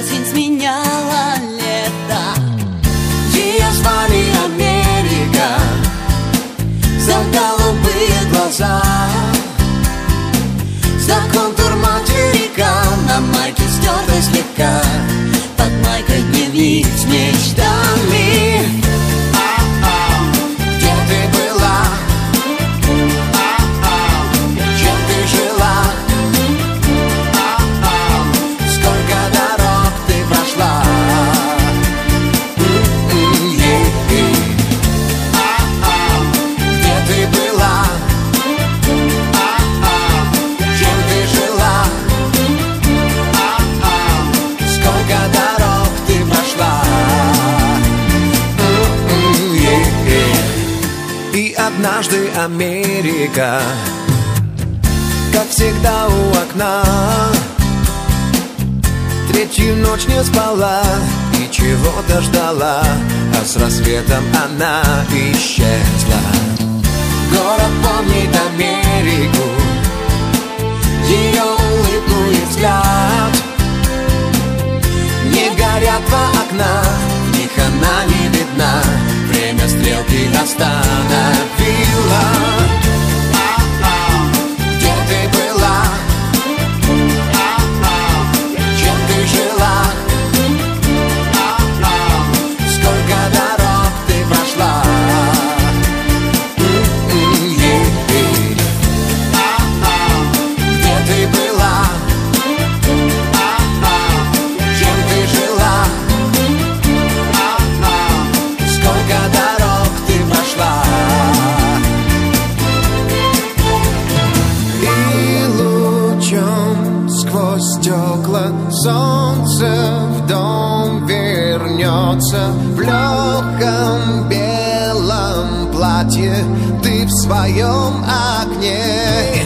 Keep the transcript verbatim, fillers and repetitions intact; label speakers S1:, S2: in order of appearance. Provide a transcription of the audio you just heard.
S1: осень сменяла лето. Ее звали Америка за голубые глаза, за контур материка на майке стертой слегка, под майкой дневник с мечтами. Где ты была? Чем ты жила? Сколько дорог ты прошла? Где ты была? Чем ты жила? Сколько дорог ты прошла? И однажды Америка, как всегда у окна, третью ночь не спала и чего-то ждала, а с рассветом она исчезла. Город помнит Америку, ее улыбку и взгляд. Не горят два окна, в них она не видна, время стрелки остановила. Где ты была? Чем ты жила? Сколько дорог ты прошла? Где ты была? Чем ты жила? Сколько дорог ты прошла? И лучом сквозь стекла солнце в дом вернется. В легком белом платье ты в своем окне.